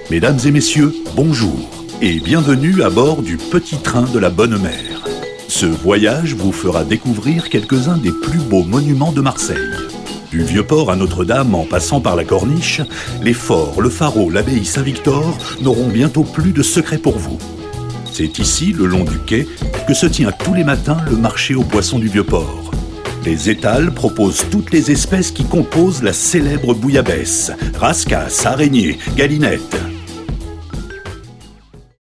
Mesdames et messieurs, bonjour et bienvenue à bord du Petit Train de la Bonne Mère. Ce voyage vous fera découvrir quelques-uns des plus beaux monuments de Marseille. Du Vieux-Port à Notre-Dame en passant par la Corniche, les forts, le Pharaon, l'abbaye Saint-Victor n'auront bientôt plus de secret pour vous. C'est ici, le long du quai, que se tient tous les matins le marché aux poissons du Vieux-Port. Les étals proposent toutes les espèces qui composent la célèbre bouillabaisse, rascasse, araignée, galinette.